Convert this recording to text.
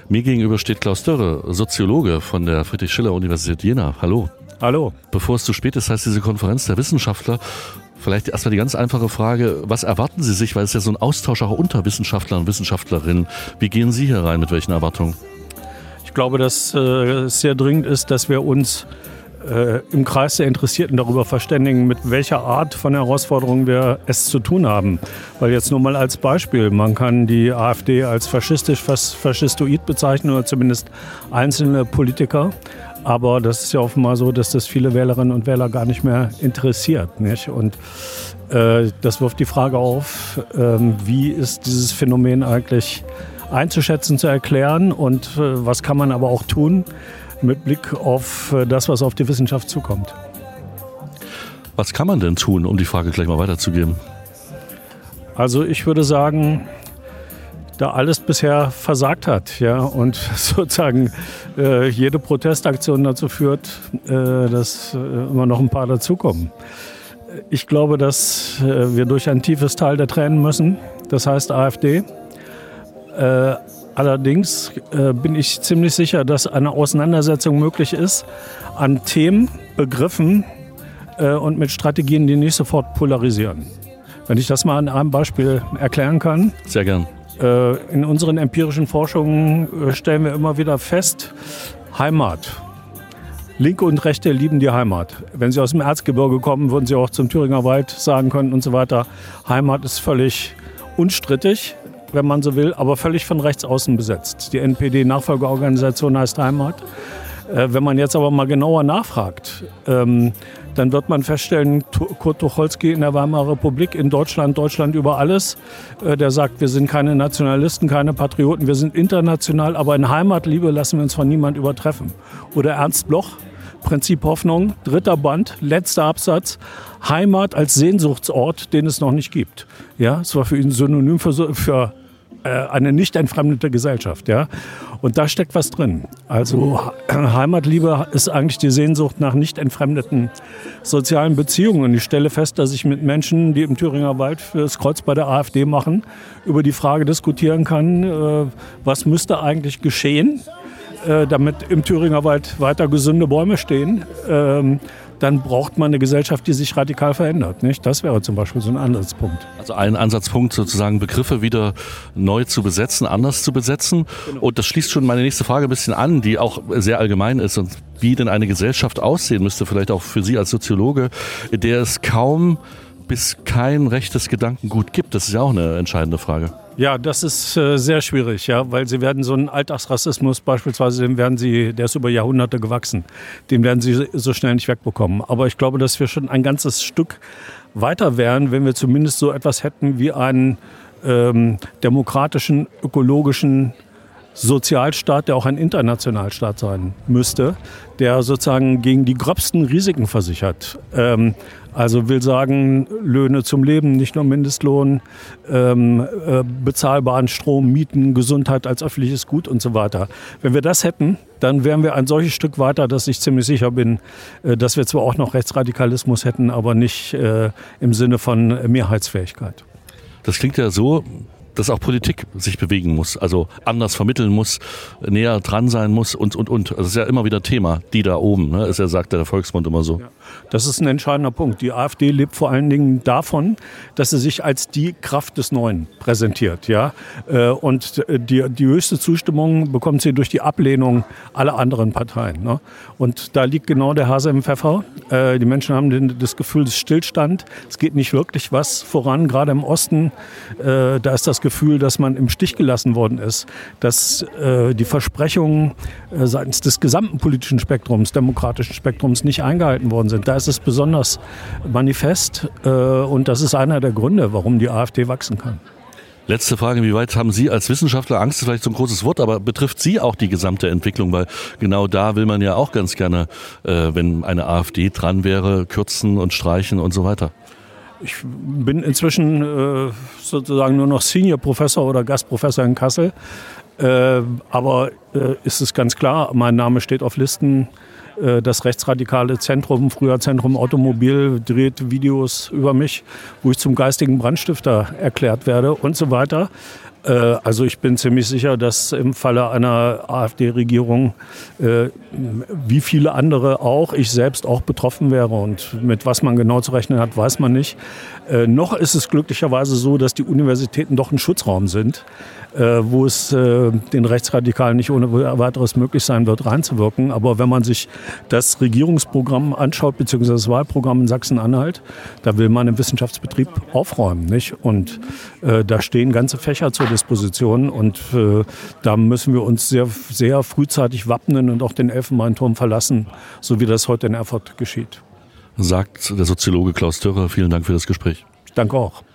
Mir gegenüber steht Klaus Dörre, Soziologe von der Friedrich-Schiller-Universität Jena. Hallo. Hallo. Bevor es zu spät ist, heißt diese Konferenz der Wissenschaftler. Vielleicht erstmal die ganz einfache Frage, was erwarten Sie sich, weil es ja so ein Austausch auch unter Wissenschaftlern und Wissenschaftlerinnen. Wie gehen Sie hier rein, mit welchen Erwartungen? Ich glaube, dass es sehr dringend ist, dass wir uns im Kreis der Interessierten darüber verständigen, mit welcher Art von Herausforderungen wir es zu tun haben. Weil jetzt nur mal als Beispiel, man kann die AfD als faschistisch, fast faschistoid bezeichnen oder zumindest einzelne Politiker. Aber das ist ja offenbar so, dass das viele Wählerinnen und Wähler gar nicht mehr interessiert, nicht? Und das wirft die Frage auf, wie ist dieses Phänomen eigentlich einzuschätzen, zu erklären und was kann man aber auch tun mit Blick auf das, was auf die Wissenschaft zukommt. Was kann man denn tun, um die Frage gleich mal weiterzugeben? Also ich würde sagen, da alles bisher versagt hat, ja, und sozusagen jede Protestaktion dazu führt, dass immer noch ein paar dazukommen. Ich glaube, dass wir durch ein tiefes Tal der Tränen müssen, das heißt AfD. Allerdings bin ich ziemlich sicher, dass eine Auseinandersetzung möglich ist an Themen, Begriffen und mit Strategien, die nicht sofort polarisieren. Wenn ich das mal an einem Beispiel erklären kann. Sehr gern. In unseren empirischen Forschungen stellen wir immer wieder fest, Heimat. Linke und Rechte lieben die Heimat. Wenn sie aus dem Erzgebirge kommen, würden sie auch zum Thüringer Wald sagen können und so weiter. Heimat ist völlig unstrittig, wenn man so will, aber völlig von rechts außen besetzt. Die NPD-Nachfolgeorganisation heißt Heimat. Wenn man jetzt aber mal genauer nachfragt, dann wird man feststellen, Kurt Tucholsky in der Weimarer Republik, in Deutschland über alles, der sagt, wir sind keine Nationalisten, keine Patrioten, wir sind international, aber in Heimatliebe lassen wir uns von niemand übertreffen. Oder Ernst Bloch, Prinzip Hoffnung, 3. Band, letzter Absatz, Heimat als Sehnsuchtsort, den es noch nicht gibt. Ja, es war für ihn ein Synonym für eine nicht entfremdete Gesellschaft. Ja? Und da steckt was drin. Also Heimatliebe ist eigentlich die Sehnsucht nach nicht entfremdeten sozialen Beziehungen. Und ich stelle fest, dass ich mit Menschen, die im Thüringer Wald das Kreuz bei der AfD machen, über die Frage diskutieren kann, was müsste eigentlich geschehen, damit im Thüringer Wald weiter gesunde Bäume stehen. Dann braucht man eine Gesellschaft, die sich radikal verändert. Nicht? Das wäre zum Beispiel so ein Ansatzpunkt. Also ein Ansatzpunkt, sozusagen Begriffe wieder neu zu besetzen, anders zu besetzen. Genau. Und das schließt schon meine nächste Frage ein bisschen an, die auch sehr allgemein ist. Und wie denn eine Gesellschaft aussehen müsste, vielleicht auch für Sie als Soziologe, in der es kaum bis kein rechtes Gedankengut gibt. Das ist ja auch eine entscheidende Frage. Ja, das ist sehr schwierig, ja, weil Sie werden so einen Alltagsrassismus beispielsweise, der ist über Jahrhunderte gewachsen, den werden Sie so schnell nicht wegbekommen. Aber ich glaube, dass wir schon ein ganzes Stück weiter wären, wenn wir zumindest so etwas hätten wie einen demokratischen, ökologischen Sozialstaat, der auch ein Internationalstaat sein müsste, der sozusagen gegen die gröbsten Risiken versichert. Also will sagen, Löhne zum Leben, nicht nur Mindestlohn, bezahlbaren Strom, Mieten, Gesundheit als öffentliches Gut und so weiter. Wenn wir das hätten, dann wären wir ein solches Stück weiter, dass ich ziemlich sicher bin, dass wir zwar auch noch Rechtsradikalismus hätten, aber nicht im Sinne von Mehrheitsfähigkeit. Das klingt ja so, dass auch Politik sich bewegen muss, also anders vermitteln muss, näher dran sein muss und. Also das ist ja immer wieder Thema, die da oben, ne? Ist ja, sagt der Volksmund immer so. Ja, das ist ein entscheidender Punkt. Die AfD lebt vor allen Dingen davon, dass sie sich als die Kraft des Neuen präsentiert. Ja? Und die höchste Zustimmung bekommt sie durch die Ablehnung aller anderen Parteien. Ne? Und da liegt genau der Hase im Pfeffer. Die Menschen haben das Gefühl des Stillstand. Es geht nicht wirklich was voran, gerade im Osten. Da ist das Gefühl, dass man im Stich gelassen worden ist, dass die Versprechungen seitens des gesamten politischen Spektrums, demokratischen Spektrums nicht eingehalten worden sind. Da ist es besonders manifest und das ist einer der Gründe, warum die AfD wachsen kann. Letzte Frage, inwieweit haben Sie als Wissenschaftler, Angst ist vielleicht so ein großes Wort, aber betrifft Sie auch die gesamte Entwicklung? Weil genau da will man ja auch ganz gerne, wenn eine AfD dran wäre, kürzen und streichen und so weiter. Ich bin inzwischen sozusagen nur noch Senior-Professor oder Gastprofessor in Kassel. Aber ist es ganz klar, mein Name steht auf Listen. Das rechtsradikale Zentrum, früher Zentrum Automobil, dreht Videos über mich, wo ich zum geistigen Brandstifter erklärt werde und so weiter. Also ich bin ziemlich sicher, dass im Falle einer AfD-Regierung, wie viele andere auch, ich selbst auch betroffen wäre. Und mit was man genau zu rechnen hat, weiß man nicht. Noch ist es glücklicherweise so, dass die Universitäten doch ein Schutzraum sind, wo es den Rechtsradikalen nicht ohne weiteres möglich sein wird, reinzuwirken. Aber wenn man sich das Regierungsprogramm anschaut, beziehungsweise das Wahlprogramm in Sachsen-Anhalt, da will man im Wissenschaftsbetrieb aufräumen, nicht? Und da stehen ganze Fächer zur Disposition und da müssen wir uns sehr, sehr frühzeitig wappnen und auch den Elfenbeinturm verlassen, so wie das heute in Erfurt geschieht. Sagt der Soziologe Klaus Thürer. Vielen Dank für das Gespräch. Ich danke auch.